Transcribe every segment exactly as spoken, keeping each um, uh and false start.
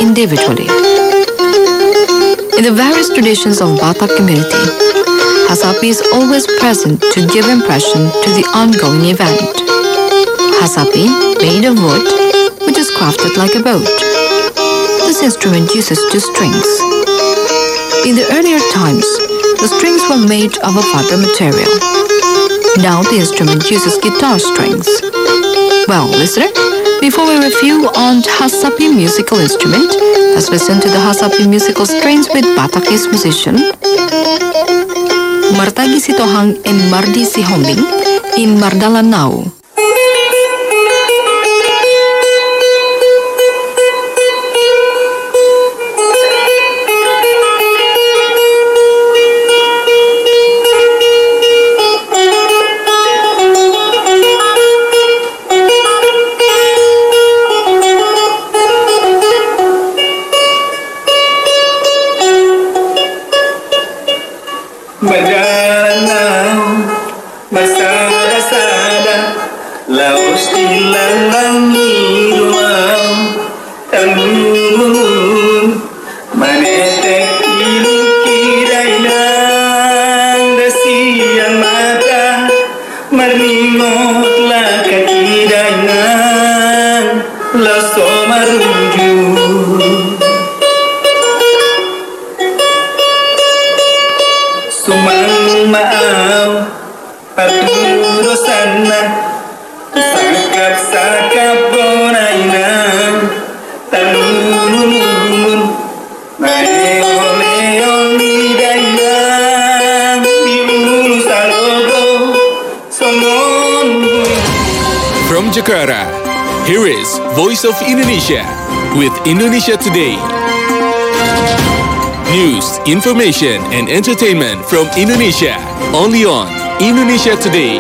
individually. In the various traditions of Batak community, Hasapi is always present to give impression to the ongoing event. Hasapi, made of wood, which is crafted like a boat. This instrument uses two strings. In the earlier times, the strings were made of a fiber material. Now the instrument uses guitar strings. Well, listener, before we review on Hasapi musical instrument, let's listen to the Hasapi musical strains with Batakese musician Martagi Sitohang and Mardi Sihombing in Mardalanau. From Jakarta, here is Voice of Indonesia with Indonesia Today. News, information, and entertainment from Indonesia, only on Indonesia Today.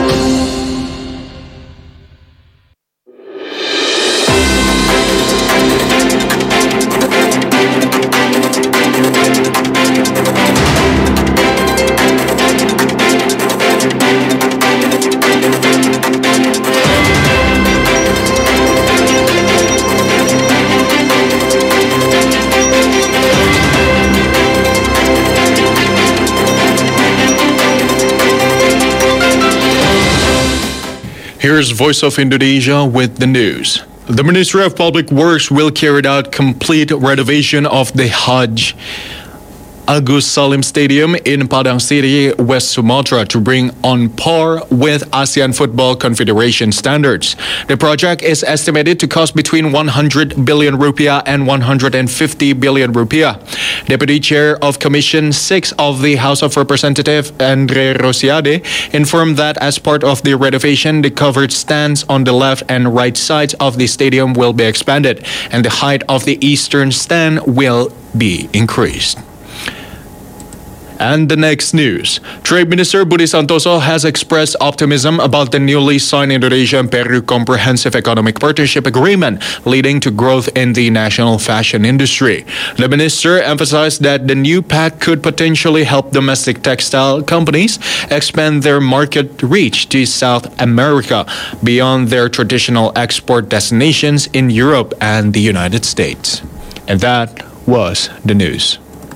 Here's Voice of Indonesia with the news. The Ministry of Public Works will carry out complete renovation of the Haj Agus Salim Stadium in Padang City, West Sumatra to bring on par with ASEAN Football Confederation standards. The project is estimated to cost between one hundred billion rupiah and one hundred fifty billion rupiah. Deputy Chair of Commission six of the House of Representatives, Andre Rosiade, informed that as part of the renovation, the covered stands on the left and right sides of the stadium will be expanded, and the height of the eastern stand will be increased. And the next news. Trade Minister Budi Santoso has expressed optimism about the newly signed Indonesia and Peru Comprehensive Economic Partnership Agreement, leading to growth in the national fashion industry. The minister emphasized that the new pact could potentially help domestic textile companies expand their market reach to South America beyond their traditional export destinations in Europe and the United States. And that was the news.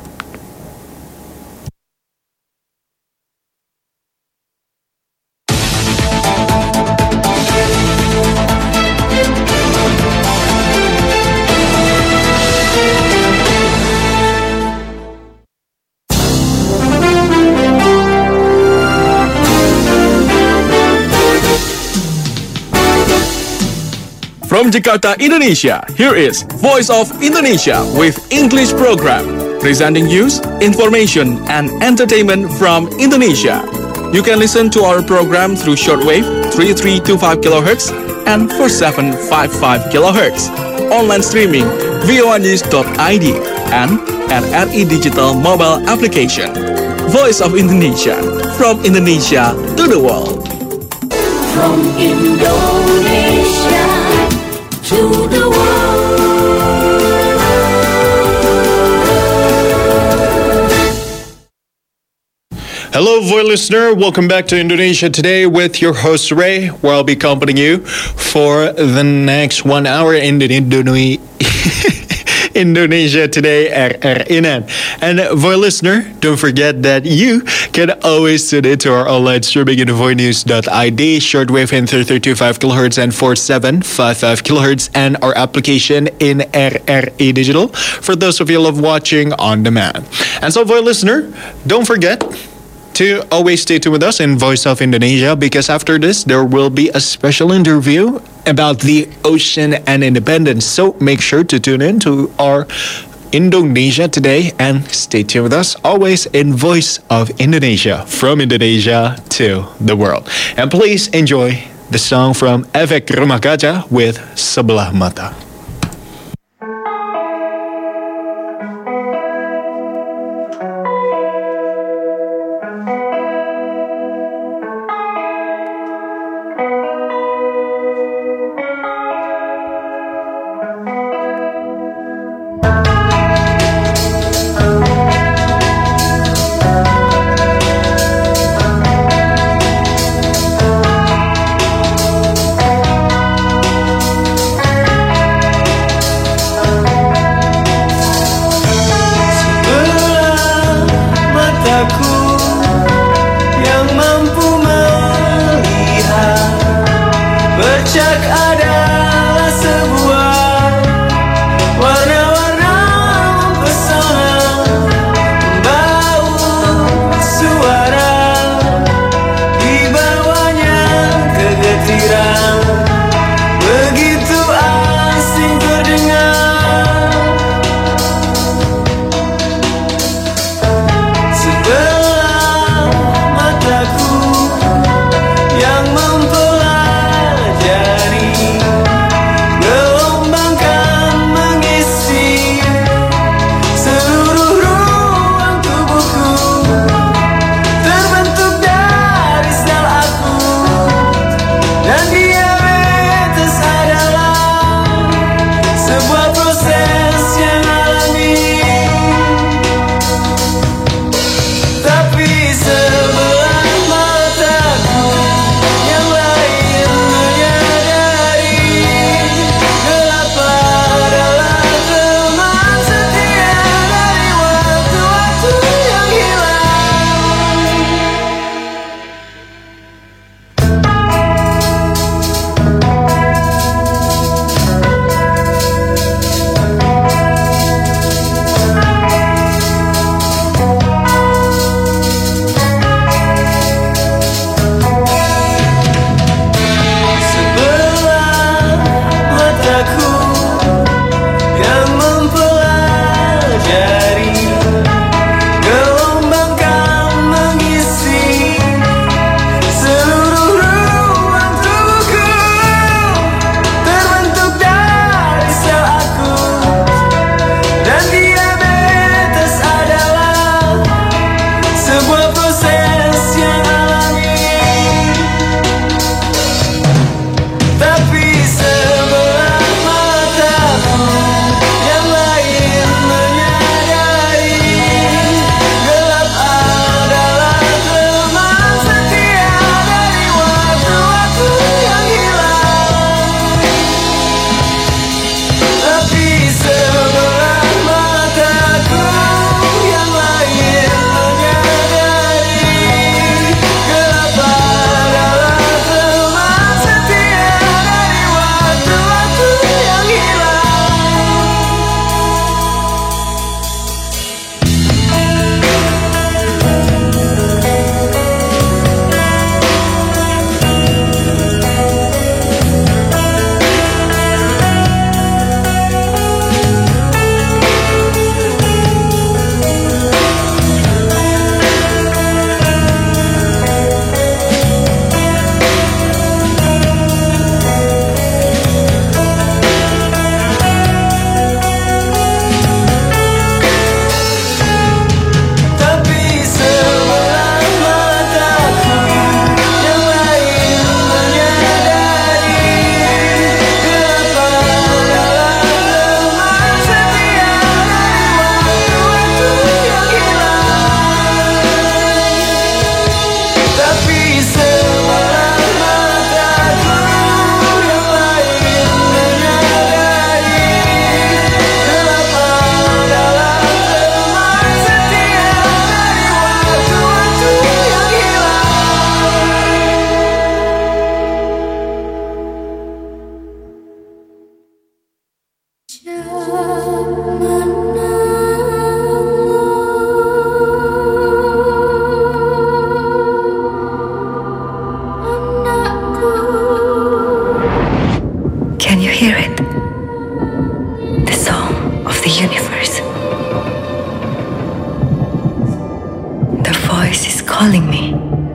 From Jakarta, Indonesia, here is Voice of Indonesia with English program, presenting news, information, and entertainment from Indonesia. You can listen to our program through shortwave three three two five kilohertz and four seven five five kilohertz, online streaming voa news dot I D and at R E Digital mobile application. Voice of Indonesia, from Indonesia to the world. From Indonesia to the world. Hello, Voice listener. Welcome back to Indonesia Today with your host Ray, where I'll be accompanying you for the next one hour in the Indonesia. Indonesia Today R R I N. And Voy listener, don't forget that you can always tune in to our online streaming in voy news dot I D, shortwave in thirty-three point two five kilohertz and forty-seven point five five kilohertz, and our application in R R I Digital for those of you who love watching on demand. And so, Voy listener, don't forget to always stay tuned with us in Voice of Indonesia, because after this, there will be a special interview about the ocean and independence. So make sure to tune in to our Indonesia Today and stay tuned with us always in Voice of Indonesia, from Indonesia to the world. And please enjoy the song from Efek Rumah Kaca with Sebelah Mata. Can you hear it? The song of the universe. The voice is calling me.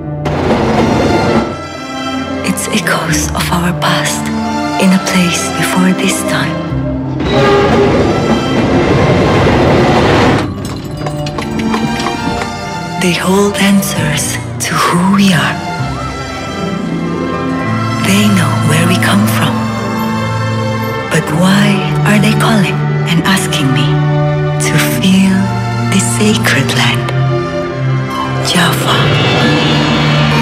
It's echoes of our past in a place before this time. They hold answers to who we are. They know where we come from. But why are they calling and asking me to feel this sacred land, Java?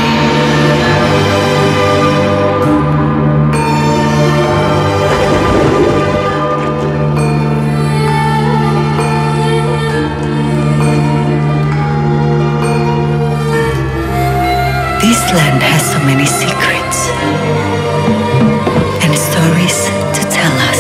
This land has so many secrets and stories to tell us.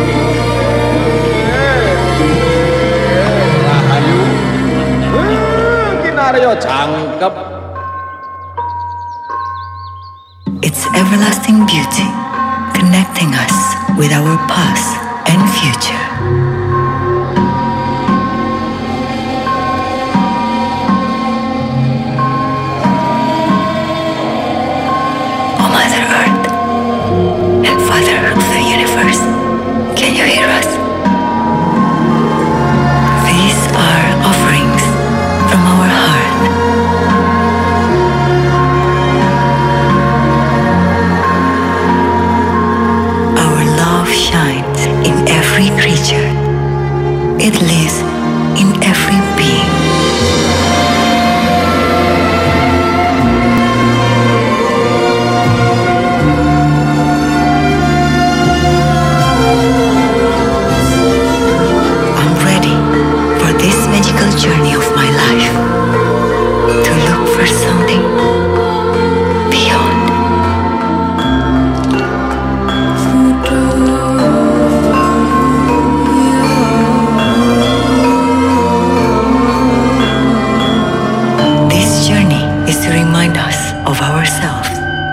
Its everlasting beauty connecting us with our past and future. Oh, Mother Earth and Father of the universe, can you hear us? These are offerings from our heart. Our love shines in every creature. It lives in every being. I'm ready for this magical journey of my life to look for something beyond. This journey is to remind us of ourselves.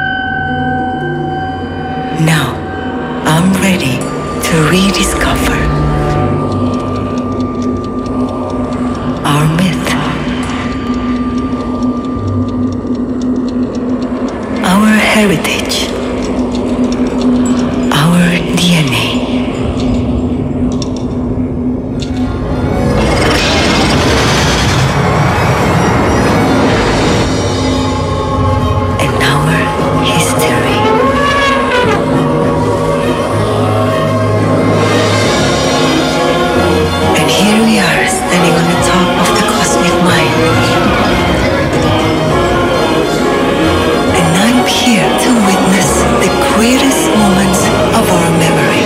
Now, I'm ready to rediscover our myth, our heritage, our D N A. And our history. And here we are standing on the top of the cosmic mind. And I'm here to witness the greatest moments of our memory.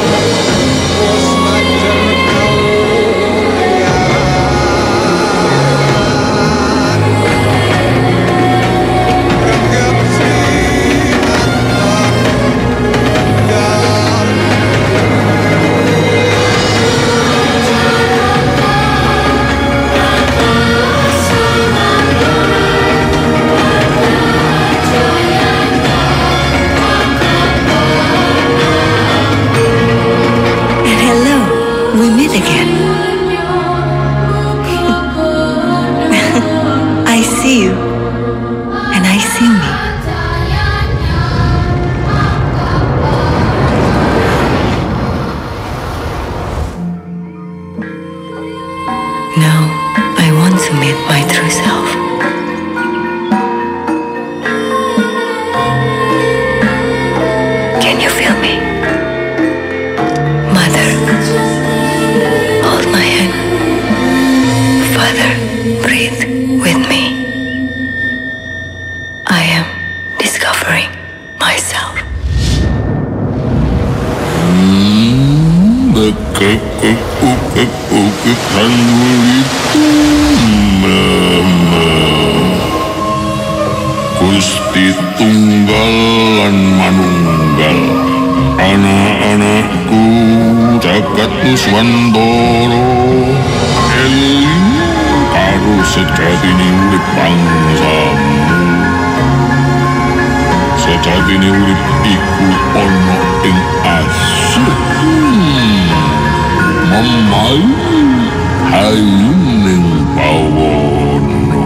And hello, we meet again. I see you, and I see me. Now, I want to meet my true self. Can you feel me? Mother, hold my hand. Father, breathe with me. I am discovering myself. Gusti Tunggal lan Manunggal Anak-anakku jagat Nuswantara eling karo sejatine urip bangsamu. Sejatine urip iku ana ing asih memayu hayuning bawana.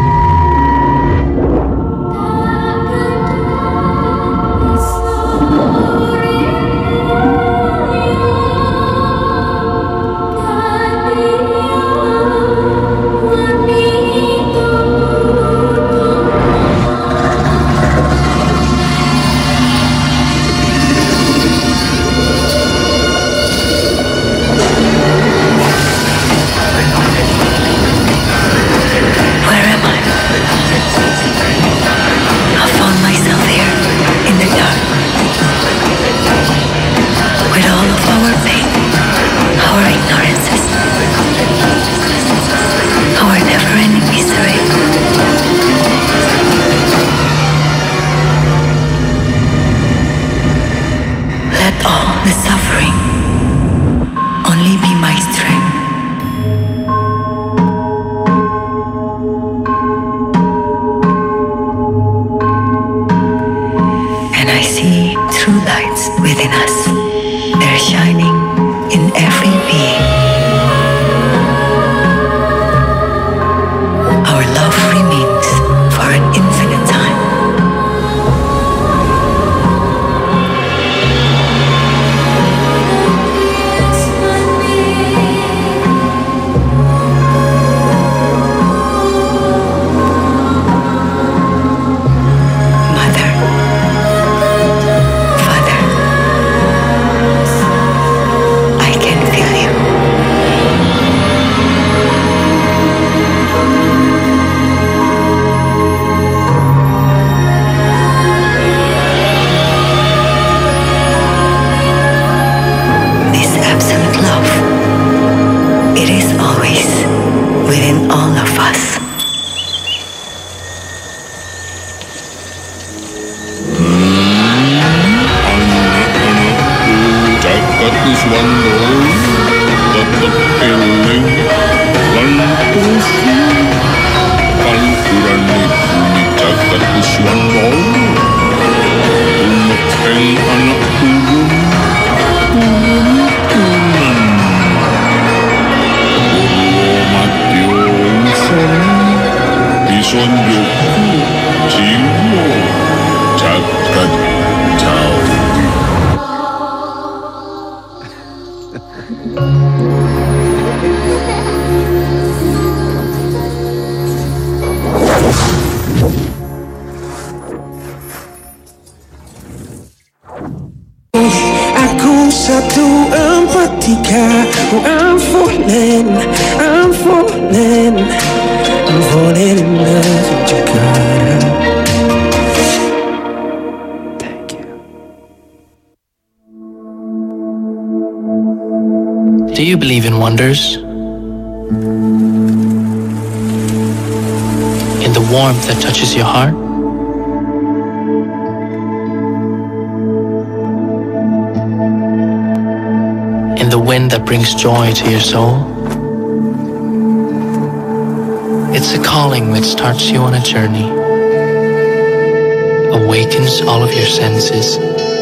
Do you believe in wonders? In the warmth that touches your heart? In the wind that brings joy to your soul? It's a calling that starts you on a journey, awakens all of your senses.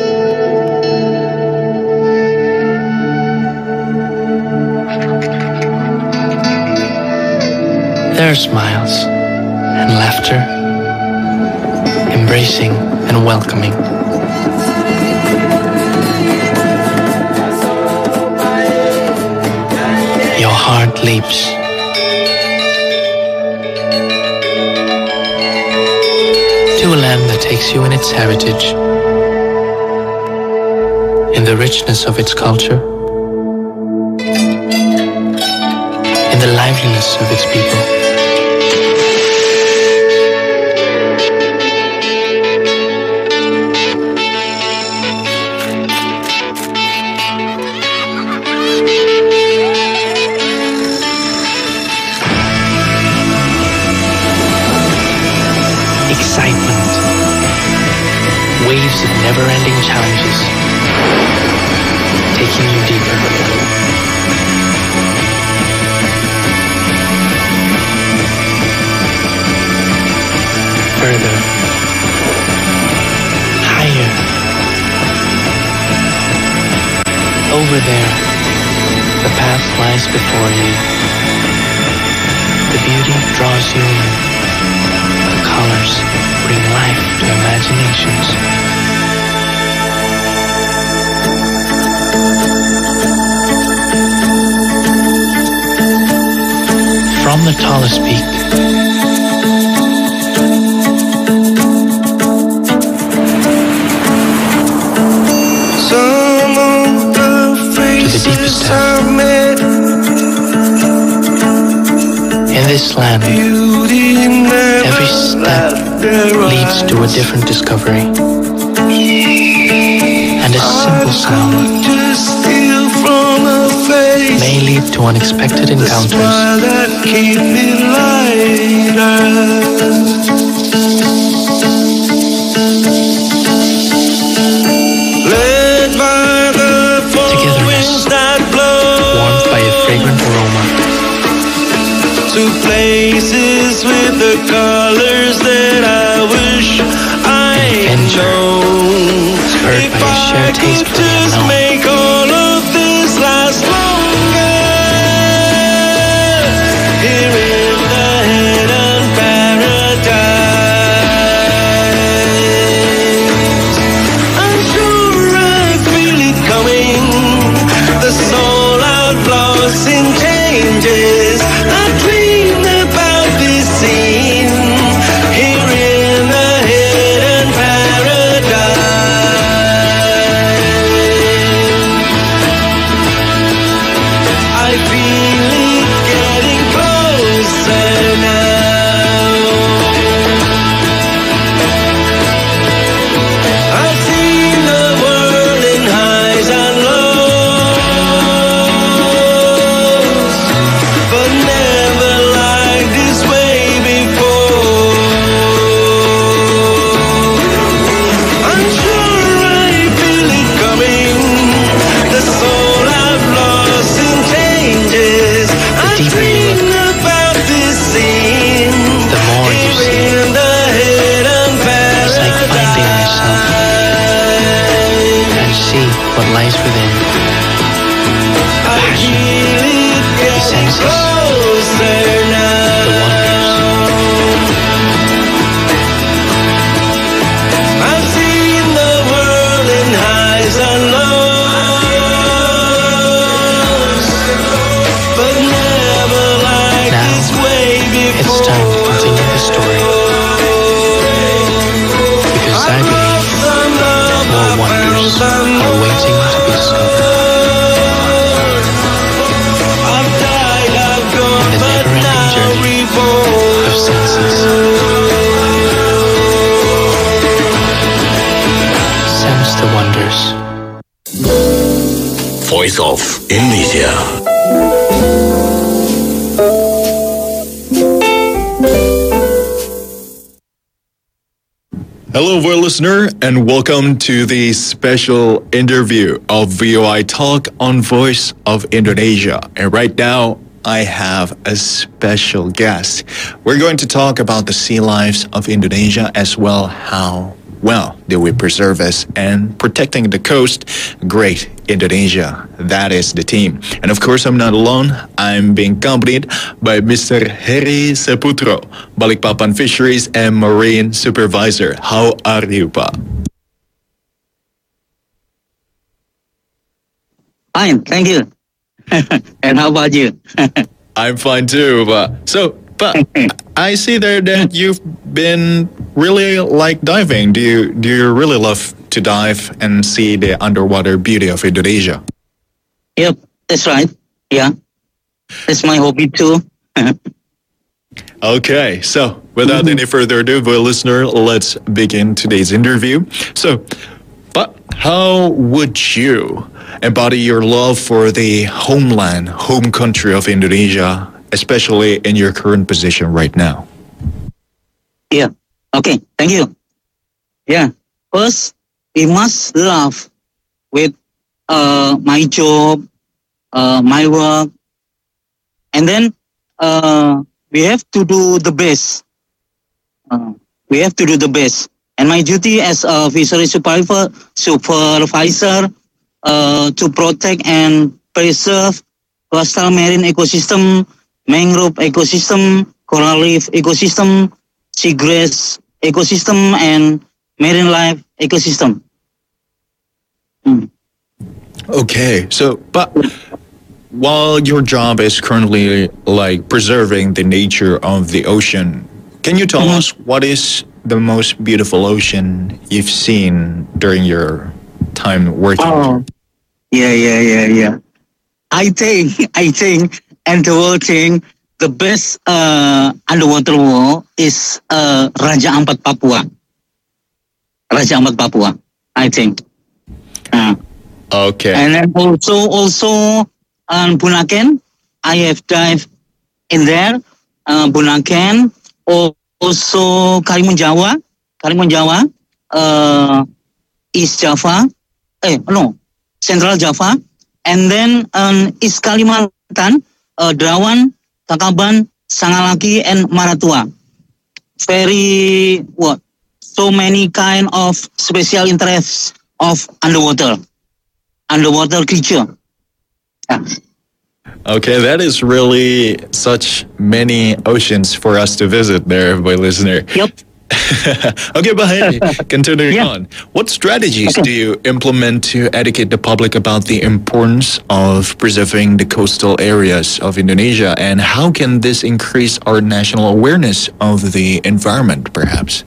There are smiles and laughter, embracing and welcoming. Your heart leaps. To a land that takes you in its heritage, in the richness of its culture, in the liveliness of its people. Excitement, waiting waves of never-ending challenges, taking you deeper. Further. Higher. Over there, the path lies before you. The beauty draws you in. The colors bring life to imaginations. From the tallest peak, Some of the faces I've met, in this land, beauty never every step left their leads to a eyes. different discovery. And a simple sound Just steal from her face, may lead to unexpected the encounters. smile that keep it lighter. Led by the four Togetherness. winds that blow, Warmed by a fragrant aroma, to places with the colors that I wish I Adventure. know. spurred If by a I shared taste could for the just unknown. make all of this last longer, here in the hidden paradise, I'm sure I feel it coming. The soul outlaws in changes. I dream about this scene here in the hidden paradise. I feel it getting closer now. I've seen the world in highs and lows, but never like this way before. I'm sure I feel it coming. The soul I've lost in changes. I deeper you dream about this scene the more you here see. in the hidden It's like finding yourself paradise. and see what lies within. I feel it getting senses, closer now. the wonders. I've seen the world in highs and lows, but never like Now, this way before. It's time to continue the story. Because I believe more wonders are waiting to be discovered. I've died, I've gone, In the but never-ending now journey reborn. of senses. Sense the wonders. Voice of Indonesia. Hello, dear listener, and welcome to the special interview of V O I Talk on Voice of Indonesia. And right now, I have a special guest. We're going to talk about the sea lives of Indonesia as well how well they we preserve us and protecting the coast. Great Indonesia. That is the team. And of course, I'm not alone. I'm being accompanied by Mister Heri Saputro, Balikpapan Fisheries and Marine Supervisor. How are you, Pa? Fine, thank you. And how about you? I'm fine too, Pa. So, Pa, I see there that you've been really like diving. Do you do you really love to dive and see the underwater beauty of Indonesia? Yep, that's right. Yeah, that's my hobby too. Okay, so without any further ado, dear listener, let's begin today's interview. So, but how would you embody your love for the homeland, home country of Indonesia, especially in your current position right now? Yeah, okay, thank you. Yeah, first, we must love with uh, my job, uh, my work, and then uh, we have to do the best. Uh, we have to do the best. And my duty as a fishery supervisor, supervisor uh, to protect and preserve coastal marine ecosystem, mangrove ecosystem, coral reef ecosystem, seagrass ecosystem, and marine life ecosystem. Mm. Okay, so but while your job is currently like preserving the nature of the ocean, can you tell Mhm. us what is the most beautiful ocean you've seen during your time working? Oh, yeah, yeah, yeah, yeah. I think, I think, and the whole thing, the best uh, underwater world is uh, Raja Ampat Papua. Raja Ampat Papua, I think. Uh, Okay. and then also, also um, Bunaken, I have dived in there. Uh, Bunaken, al- also Karimun Jawa, Karimun Jawa, uh, East Java, eh, no, Central Java, and then um, East Kalimantan, uh, Derawan, Takaban, Sangalaki, and Maratua. Very, what, so many kind of special interests of underwater, underwater creature. Yeah. Okay, that is really such many oceans for us to visit there, my listener. Yep. Okay, but hey, continuing Yeah. on. What strategies Okay. do you implement to educate the public about the importance of preserving the coastal areas of Indonesia, and how can this increase our national awareness of the environment, perhaps?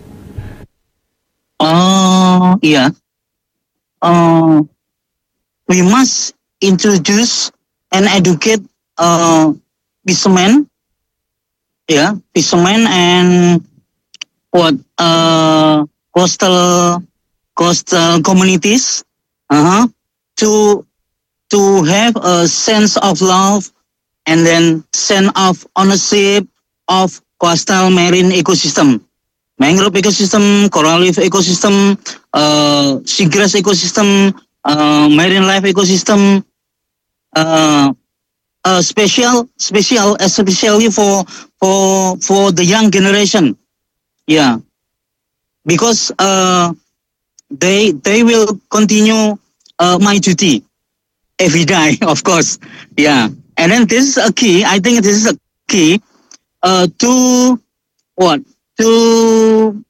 Uh, yeah. Uh, we must introduce and educate uh, fishermen, yeah, fishermen and what uh, coastal coastal communities, uh-huh, to to have a sense of love and then sense of ownership of coastal marine ecosystem, mangrove ecosystem, coral reef ecosystem, uh, seagrass ecosystem, uh, marine life ecosystem, uh, uh, special, special, especially for for for the young generation. Yeah, because uh, they they will continue uh, my duty every day, of course. Yeah, and then this is a key. I think this is a key uh, to what to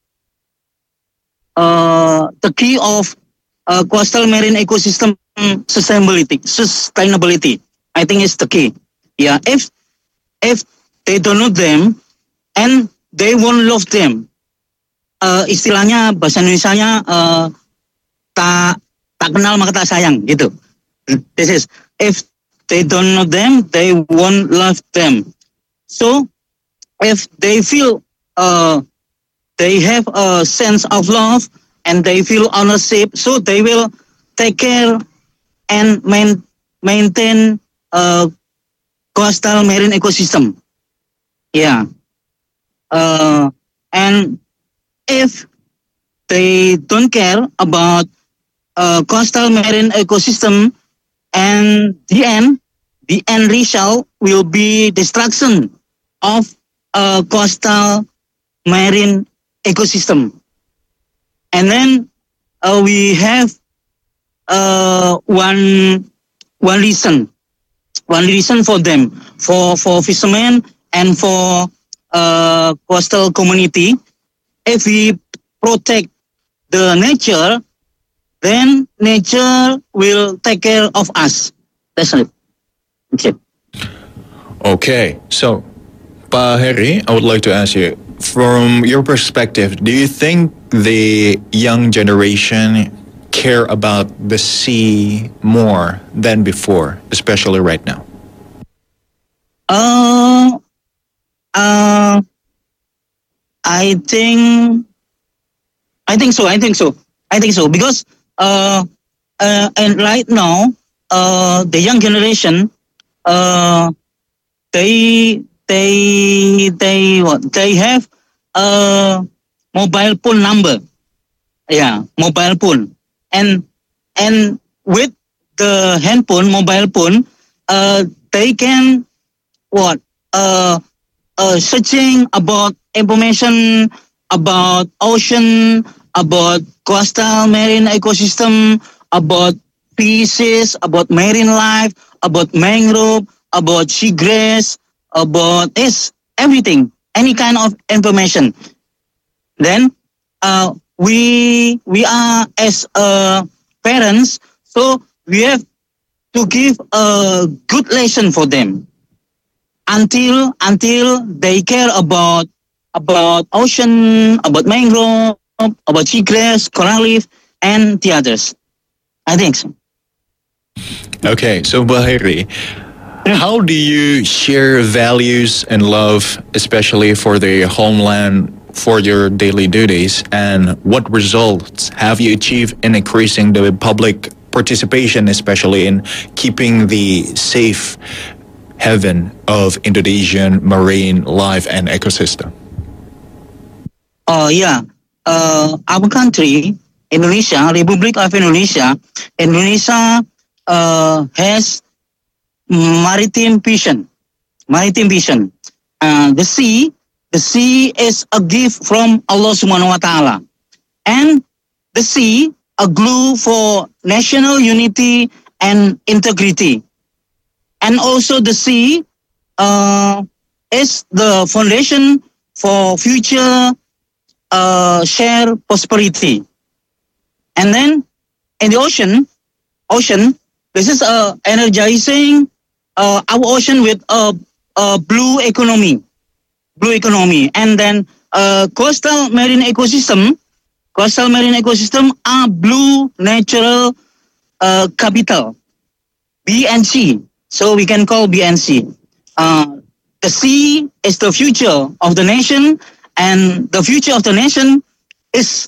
uh, the key of uh, coastal marine ecosystem sustainability. Sustainability, I think, is the key. Yeah, if if they don't know them and they won't love them. Uh, istilahnya bahasa Indonesianya uh, tak tak kenal maka tak sayang gitu. This is if they don't know them, they won't love them. So if they feel uh, they have a sense of love and they feel ownership, so they will take care and main, maintain uh, coastal marine ecosystem. Yeah. Uh, and if they don't care about uh, coastal marine ecosystem, and the end, the end result will be destruction of uh, coastal marine ecosystem. And then uh, we have uh, one one reason, one reason for them, for for fishermen and for uh, coastal community. If we protect the nature, then nature will take care of us. That's it. Okay. Okay, so, Pa Heri, I would like to ask you, from your perspective, do you think the young generation care about the sea more than before, especially right now? Uh, uh, I think, I think so. I think so. I think so because uh, uh, and right now, uh, the young generation, uh, they they they what they have a mobile phone number, yeah, mobile phone, and and with the handphone, mobile phone, uh, they can what uh, uh, searching about information about ocean, about coastal marine ecosystem, about species, about marine life, about mangrove, about seagrass, about this everything, any kind of information. Then uh, we we are as uh, parents, so we have to give a good lesson for them until until they care about about ocean, about mangrove, about seagrass, coral reef, and the others. I think so. Okay, so Bahiri, how do you share values and love, especially for the homeland, for your daily duties, and what results have you achieved in increasing the public participation, especially in keeping the safe haven of Indonesian marine life and ecosystem? Oh yeah, uh, our country, Indonesia, Republic of Indonesia, Indonesia uh, has maritime vision. Maritime vision. Uh, the sea, the sea is a gift from Allah Subhanahu wa Taala, and the sea a glue for national unity and integrity, and also the sea uh, is the foundation for future uh, share prosperity. And then in the ocean, ocean, this is uh, energizing uh, our ocean with a, a blue economy, blue economy, and then uh, coastal marine ecosystem. Coastal marine ecosystem are blue natural uh, capital, B N C. So we can call B N C. Uh, the sea is the future of the nation, and the future of the nation is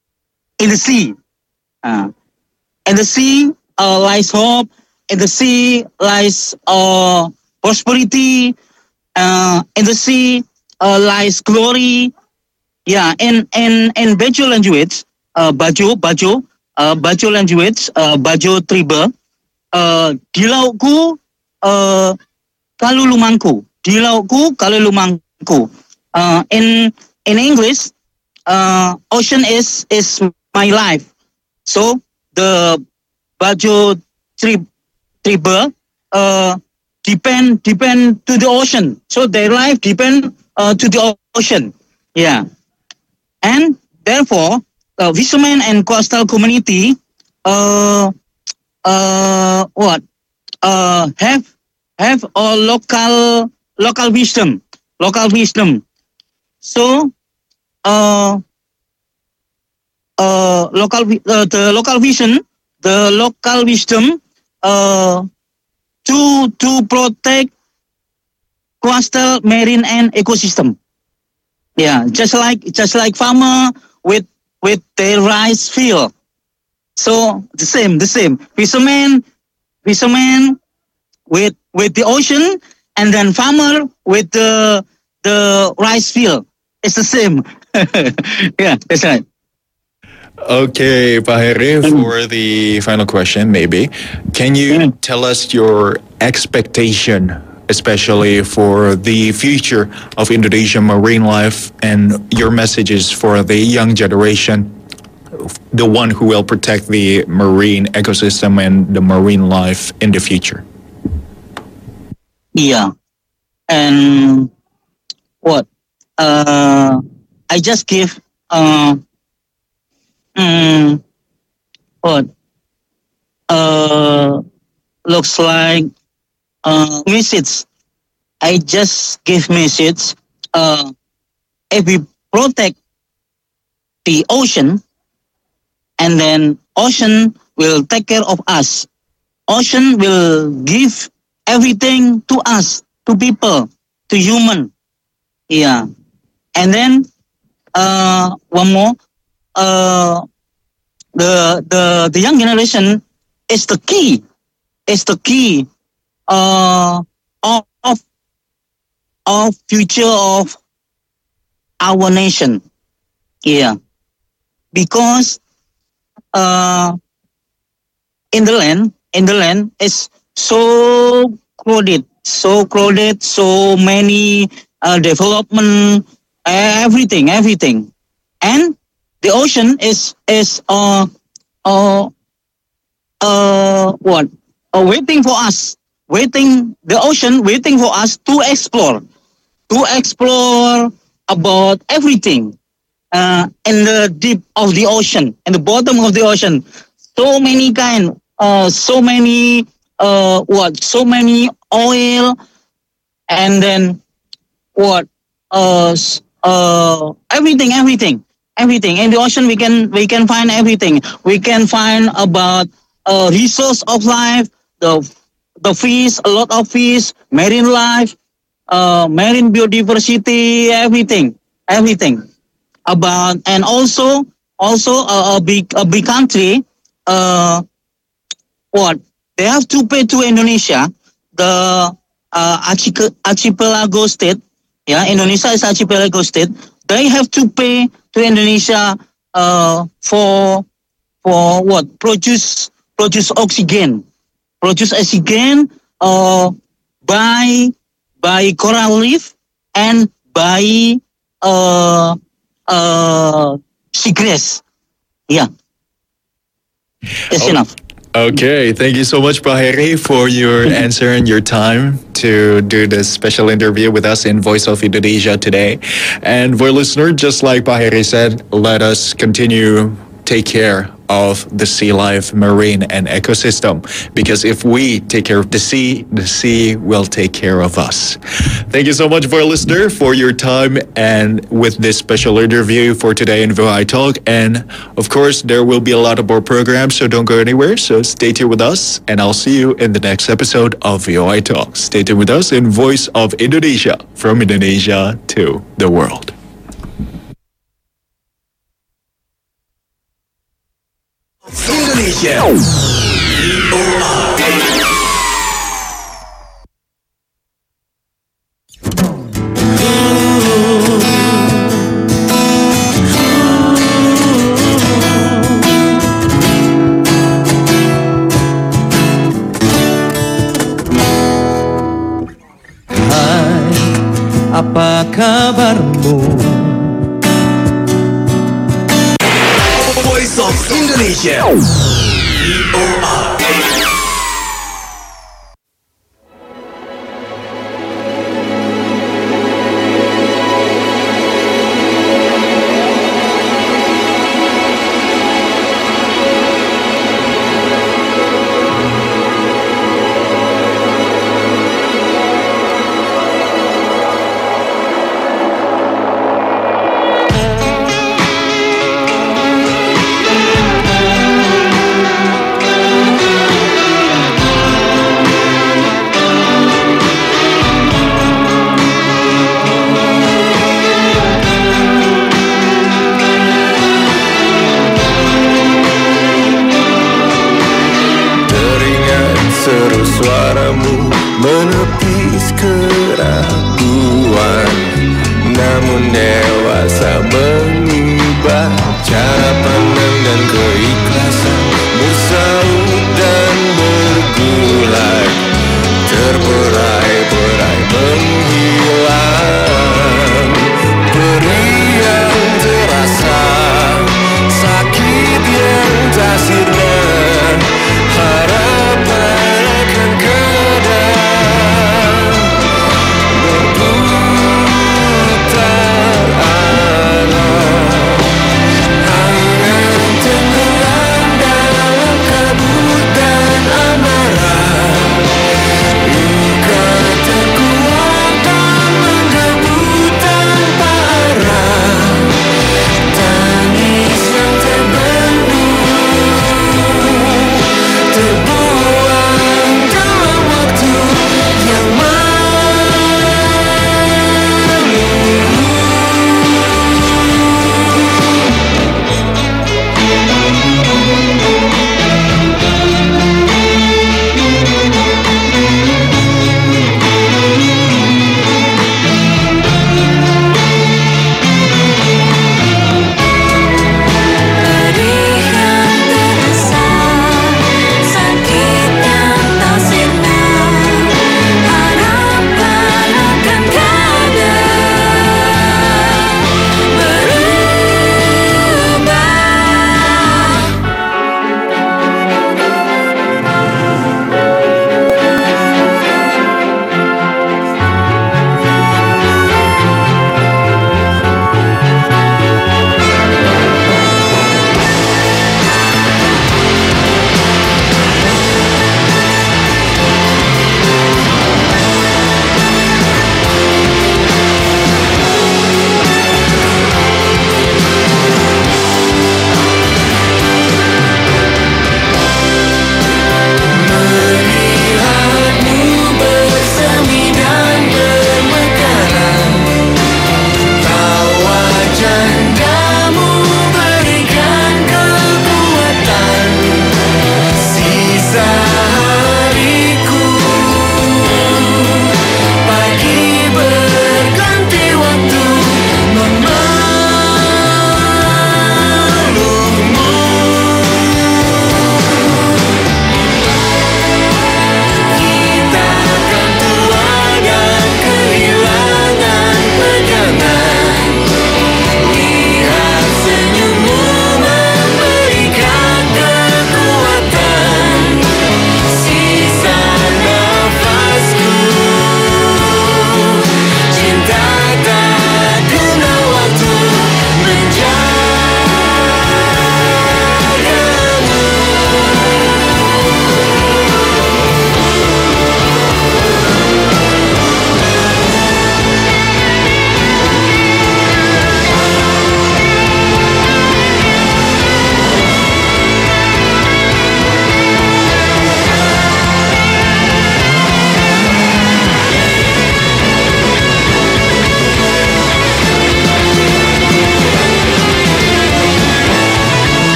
in the sea. Uh, in the sea uh, lies hope. In the sea lies uh, prosperity. Uh, in the sea uh, lies glory. Yeah, in in in Bajo language, uh, Bajo Bajo uh, Bajo language, uh, Bajo tribe, uh, di lautku uh, kalulumangku, di lautku kalulumangku. Uh, in in English, uh, ocean is is my life. So the Bajo tribe tribe uh, depend depend to the ocean. So their life depend uh, to the ocean. Yeah. And therefore, uh, fishermen and coastal community, uh, uh, what, uh, have have a local local wisdom, local wisdom. So, uh, uh, local uh, the local vision, the local wisdom, uh, to to protect coastal marine and ecosystem. Yeah, just like just like farmer with with their rice field. So the same, the same. Fisherman, fisherman with with the ocean, and then farmer with the the rice field. It's the same. Yeah, that's right. Okay, Pak Heri, for the final question, maybe, can you tell us your expectation, especially for the future of Indonesian marine life, and your messages for the young generation, the one who will protect the marine ecosystem and the marine life in the future? Yeah, and what? Uh, I just give uh, mm, what? Uh, looks like uh, message. I just give message. Uh, if we protect the ocean, and then ocean will take care of us. Ocean will give everything to us, to people, to human. Yeah. And then uh, one more. Uh, the the the young generation is the key. Is the key uh, of of future of our nation. Yeah. Because uh, in the land, in the land is so crowded, so crowded, so many uh, development, everything, everything, and the ocean is is uh uh uh what uh, waiting for us, waiting the ocean waiting for us to explore, to explore about everything uh, in the deep of the ocean, in the bottom of the ocean. So many kind, uh, so many uh, what, so many oil, and then what, uh, s- uh, everything, everything, everything in the ocean. We can we can find everything. We can find about uh, resource of life, the the fish, a lot of fish, marine life, uh, marine biodiversity, everything, everything about, and also also a, a big a big country. Uh, what they have to pay to Indonesia, the uh, archipel- archipelago state. Yeah, Indonesia is archipelago state. They have to pay to Indonesia uh, for for what, produce produce oxygen, produce oxygen uh, by by coral reef and by uh, uh, seagrass. Yeah, it's Oh, enough. Okay, thank you so much, Bahari, for your answer and your time to do this special interview with us in Voice of Indonesia today. And for listener, just like Bahari said, let us continue take care of the sea life, marine, and ecosystem. Because if we take care of the sea, the sea will take care of us. Thank you so much for listener for your time and with this special interview for today in V O I Talk. And of course, there will be a lot of more programs, so don't go anywhere. So stay tuned with us, and I'll see you in the next episode of V O I Talk. Stay tuned with us in Voice of Indonesia, from Indonesia to the world. Indonesia. Hai, apa kabarmu? Voice of Indonesia.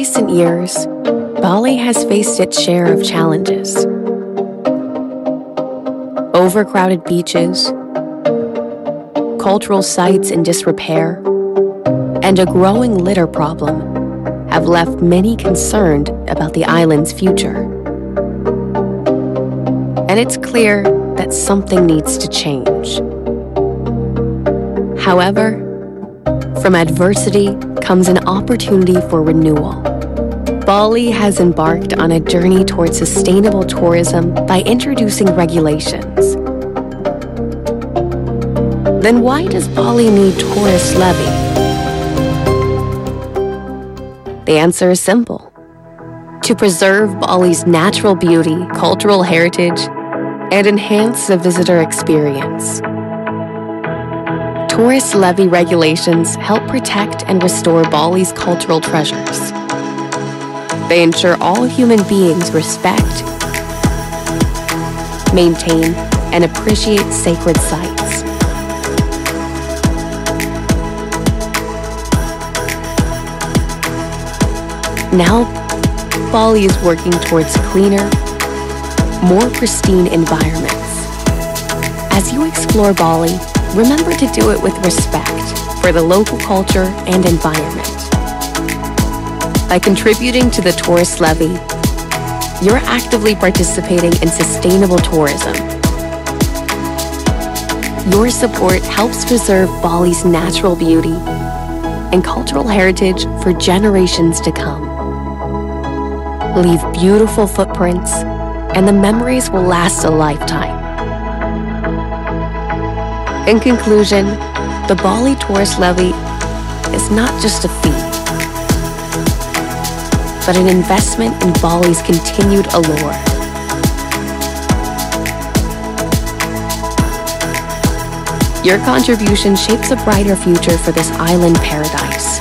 recent years, Bali has faced its share of challenges. Overcrowded beaches, cultural sites in disrepair, and a growing litter problem have left many concerned about the island's future. And it's clear that something needs to change. However, from adversity comes an opportunity for renewal. Bali has embarked on a journey towards sustainable tourism by introducing regulations. Then why does Bali need tourist levy? The answer is simple: to preserve Bali's natural beauty, cultural heritage, and enhance the visitor experience. Tourist levy regulations help protect and restore Bali's cultural treasures. They ensure all human beings respect, maintain, and appreciate sacred sites. Now, Bali is working towards cleaner, more pristine environments. As you explore Bali, remember to do it with respect for the local culture and environment. By contributing to the tourist levy, you're actively participating in sustainable tourism. Your support helps preserve Bali's natural beauty and cultural heritage for generations to come. Leave beautiful footprints, and the memories will last a lifetime. In conclusion, the Bali Tourist Levy is not just a fee, but an investment in Bali's continued allure. Your contribution shapes a brighter future for this island paradise,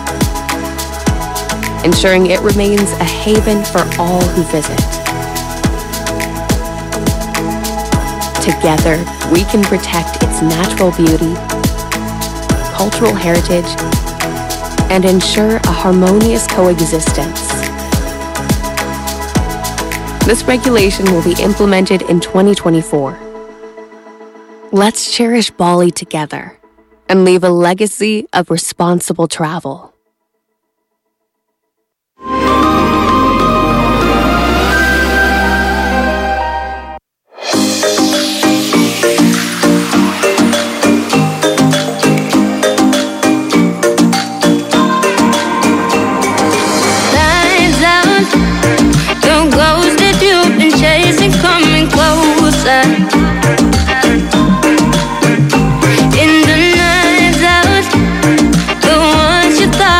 ensuring it remains a haven for all who visit. Together, we can protect its natural beauty, cultural heritage, and ensure a harmonious coexistence. This regulation will be implemented in twenty twenty-four. Let's cherish Bali together and leave a legacy of responsible travel. Coming closer in the night out, the ones you thought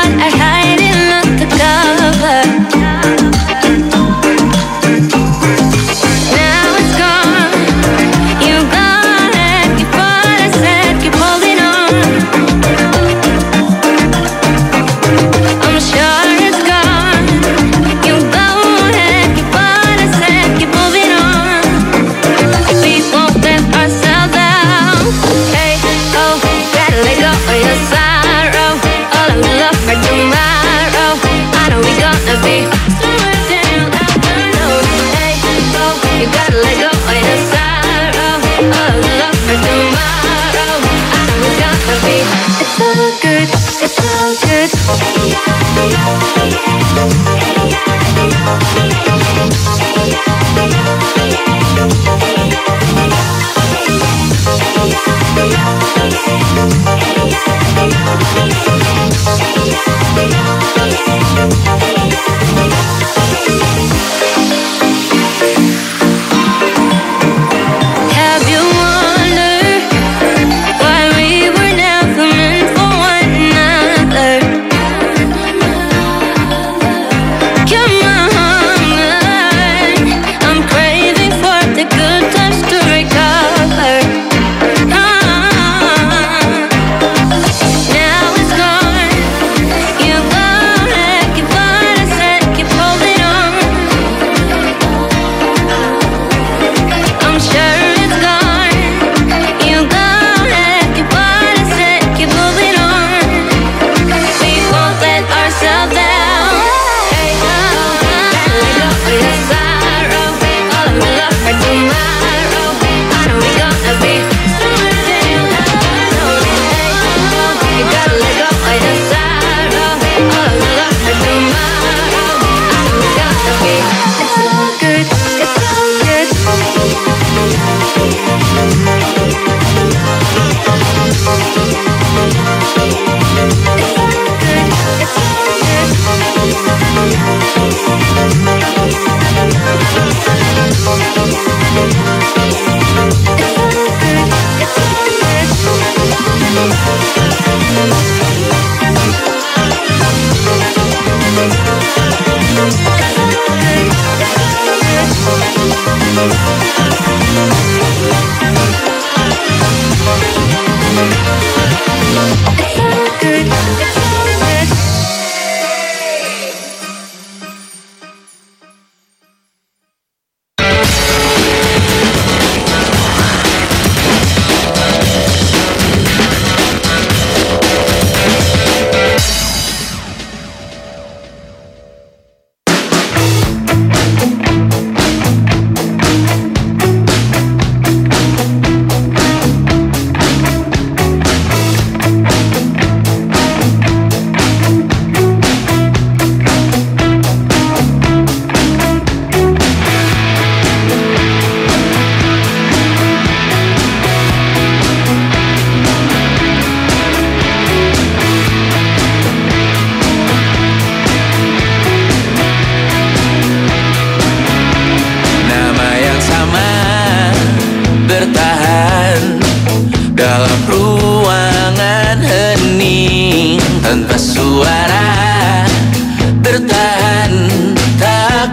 dan tak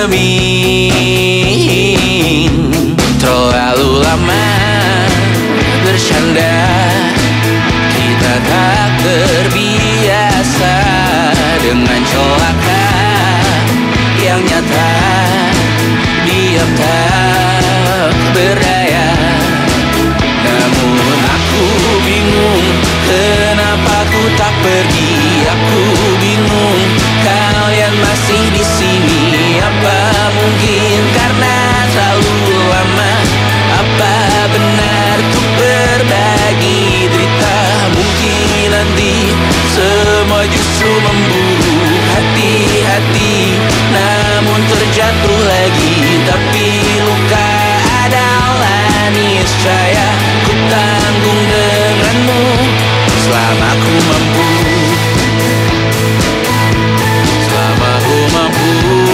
bergeming. Terlalu lama bersandar, kita tak terbiasa dengan celaka yang nyata. Diam tak berdaya, namun aku bingung kenapa ku tak pergi. Aku bingung kalian masih di sini. Apa mungkin karena terlalu lama? Apa benar ku berbagi derita? Mungkin nanti semua justru memburu hati-hati, namun terjatuh lagi. Tapi luka adalah niscaya ku tanggung denganmu selama ku mampu. Selama ku mampu.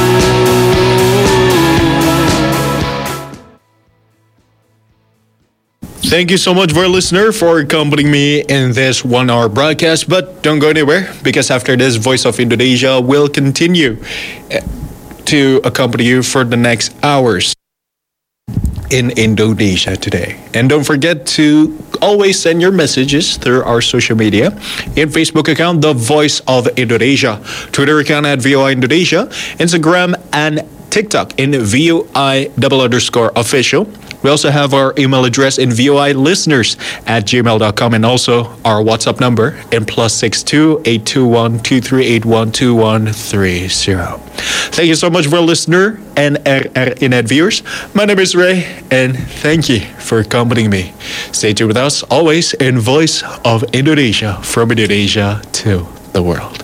Thank you so much for listener for accompanying me in this one-hour broadcast. But don't go anywhere, because after this, Voice of Indonesia will continue to accompany you for the next hours in Indonesia today. And don't forget to always send your messages through our social media. In Facebook account, The Voice of Indonesia. Twitter account at V O I Indonesia. Instagram and TikTok in V O I double underscore official. We also have our email address in V O I listeners at gmail dot com, and also our WhatsApp number in plus six two eight two one two three eight one two one three zero. Thank you so much for listener and R R Inet viewers. My name is Ray, and thank you for accompanying me. Stay tuned with us always in Voice of Indonesia, from Indonesia to the world.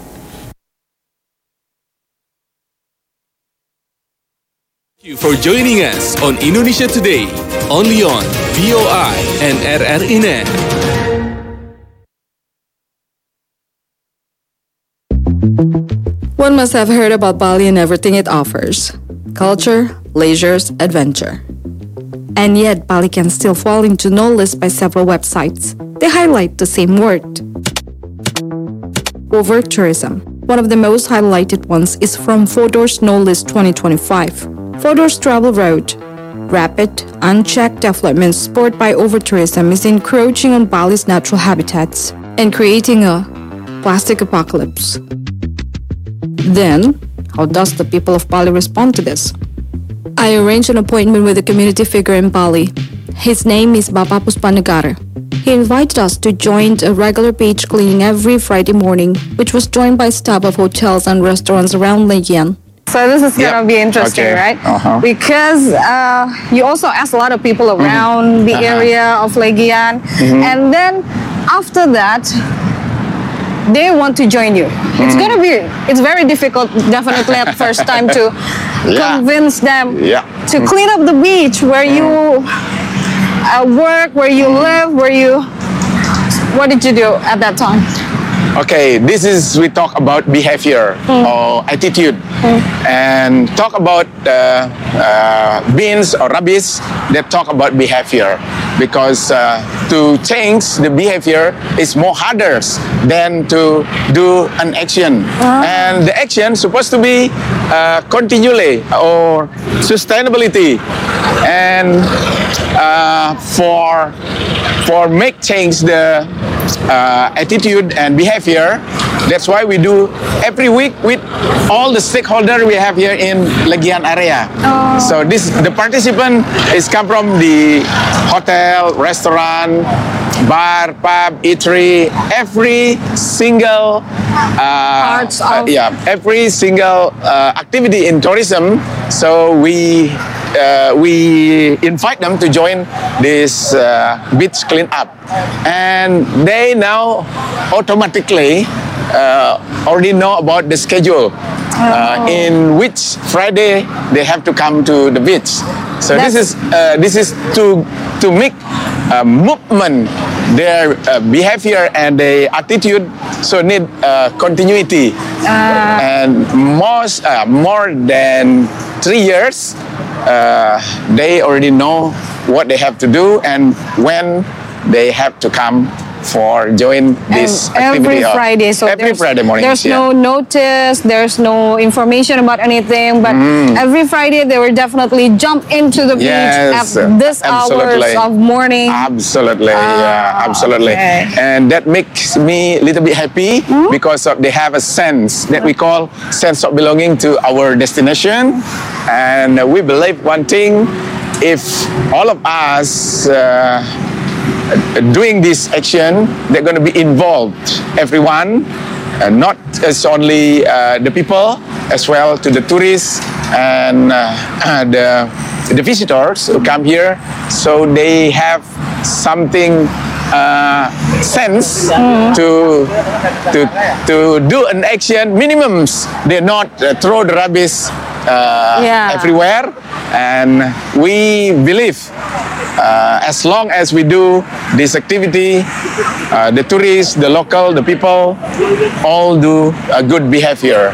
Thank you for joining us on Indonesia Today, only on V O I and R R Inet. One must have heard about Bali and everything it offers: culture, leisure, adventure. And yet, Bali can still fall into no list by several websites. They highlight the same word: over tourism. One of the most highlighted ones is from Fodor's No List twenty twenty-five. Fodor's travel wrote, rapid, unchecked development spurred by over-tourism is encroaching on Bali's natural habitats and creating a plastic apocalypse. Then, how does the people of Bali respond to this? I arranged an appointment with a community figure in Bali. His name is Bapak Puspanegara. He invited us to join a regular beach cleaning every Friday morning, which was joined by staff of hotels and restaurants around Legian. So this is Yep. going to be interesting, Okay. right? Uh-huh. Because uh, you also asked a lot of people around the Uh-huh. area of Legian. Mhm. And then after that, they want to join you. It's going to be, it's very difficult, definitely at first time to Yeah. convince them Yeah. to clean up the beach where you uh, work, where you live, where you, what did you do at that time? Okay, this is we talk about behavior or attitude, and talk about uh, uh, bins or rubbish. That talk about behavior, because uh, to change the behavior is more harder than to do an action, and the action supposed to be uh, continually or sustainability, and uh, for for make change the uh, attitude and behavior. That's why we do every week with all the stakeholders we have here in Legian area. Oh. So this the participant is come from the hotel, restaurant, bar, pub, eatery, every single uh, Parts uh, of- yeah, every single uh, activity in tourism. So we uh, we invite them to join this uh, beach cleanup, and they now automatically uh, already know about the schedule. Uh, in which Friday they have to come to the beach. So this is uh, this is to to make uh, movement their uh, behavior and their attitude. So need uh, continuity, and most uh, more than three years. Uh, they already know what they have to do and when they have to come for join this And activity. every of- Friday, so every there's, Friday morning. there's yeah. no notice, there's no information about anything, but Mm. every Friday they will definitely jump into the beach Yes, at this absolutely. hours of morning. Absolutely, Ah, yeah, absolutely. okay. And that makes me a little bit happy because of they have a sense that we call sense of belonging to our destination. And we believe one thing, if all of us uh, doing this action, they're going to be involved, everyone, uh, not as only uh, the people, as well to the tourists and uh, the, the visitors who come here, so they have something uh, sense to to to do an action minimums. They not uh, throw the rubbish uh, Yeah. everywhere, and we believe uh, as long as we do this activity, uh, the tourists, the local, the people, all do a good behavior.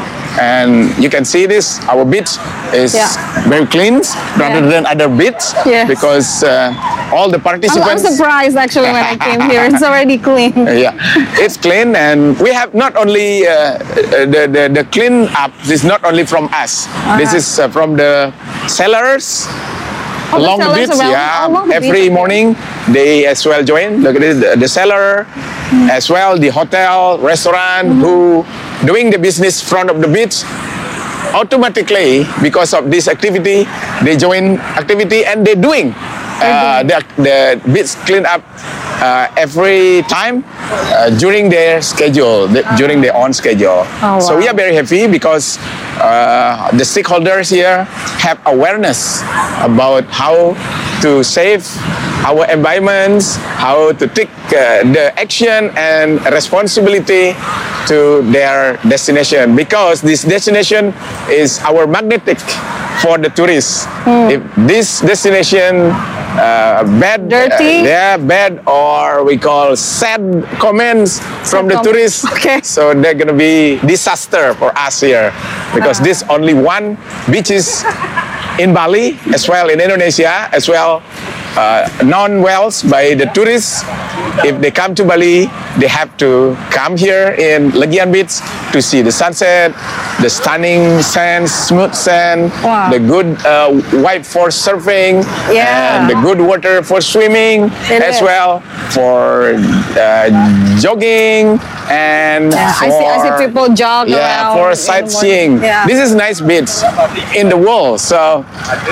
And you can see this, our beach is Yeah. very clean rather Yeah. than other beach Yes. because uh, all the I'm, I'm participants. surprised actually when I came here. It's already clean. Yeah, it's clean, and we have not only uh, the, the the clean up is not only from us. This is uh, from the sellers Oh, the along the sellers beach. around- Yeah, along the every beach, okay. morning they as well join. Look at this, the, the seller, as well the hotel, restaurant who doing the business front of the beach. Automatically, because of this activity, they join activity and they're doing uh, the, the beach clean up uh, every time uh, during their schedule, the, during their own schedule. Oh, So we wow. are very happy because uh, the stakeholders here have awareness about how to save our environments, how to take uh, the action and responsibility to their destination, because this destination is our magnetic for the tourists. If this destination uh, bad, Dirty? uh, yeah, bad or we call sad comments from the com- tourists, Okay. so they're gonna be disaster for us here, because this only one beaches in Bali, as well in Indonesia, as well uh, known well by the tourists. If they come to Bali, they have to come here in Legian Beach to see the sunset, the stunning sand, smooth sand, Wow. the good uh, white for surfing, Yeah. and the good water for swimming, It as is. well for uh, jogging and Yeah, I for, see. I see people jog yeah, around. for in the sightseeing. morning. Yeah. This is nice beach in the world. So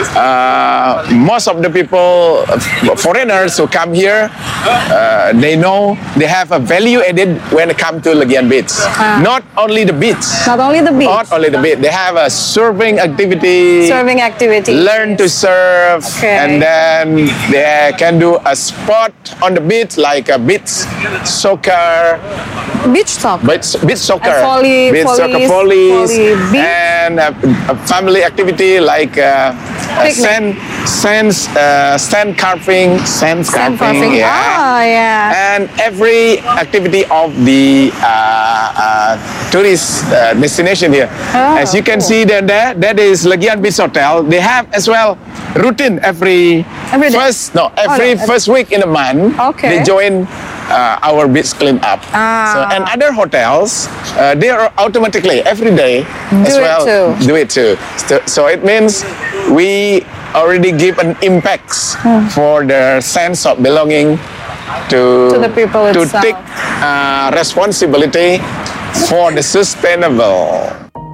uh, most of the people, uh, foreigners who come here, uh, they know they have a value added when it comes to Legian Beach. Ah. Not only the beach. Not only the beach. Not only the beach. They have a surfing activity. Serving activity. Learn to surf, Okay. and then they can do a sport on the beach like a beach soccer, Beach soccer. beach, beach soccer, And volley- beach soccer, volleys, volleys, volley beach. and a, a family activity like uh, uh, Picnic. sand, sand, uh, sand carving, sand, Sand carving, carving. yeah. Ah, yeah. And every activity of the uh, uh, tourist uh, destination here. Oh, As you can cool. see there, there, that is Legian Beach Hotel. They have as well routine every, Every day? first no every no, first week in a month. Okay. They join uh, our beach clean up. Ah. So, and other hotels, uh, they are automatically every day as Do it well too. do it too. So, so it means we already give an impact for the sense of belonging to, To the people to itself. take uh, responsibility for the sustainable.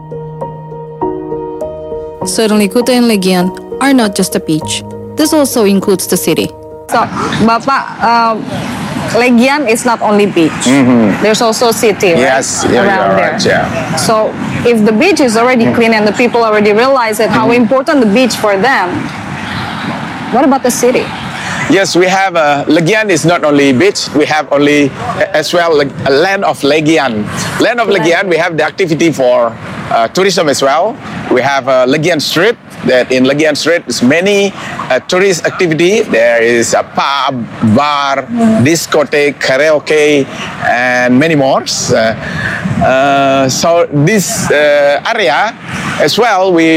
Certainly, Kuta and Legian are not just a beach. This also includes the city. So, Bapak, um, Legian is not only beach. There's also city, right? Yes, yeah, around you're there. right, yeah. So, if the beach is already clean and the people already realize it, how important the beach for them, what about the city? Yes, we have uh, Legian is not only beach, we have only uh, as well like, a land of Legian. Land of Legian, we have the activity for uh, tourism as well. We have uh, Legian Street, that in Legian Street is many uh, tourist activity. There is a pub, bar, discotheque, karaoke, and many more. Uh, uh, so this uh, area as well, we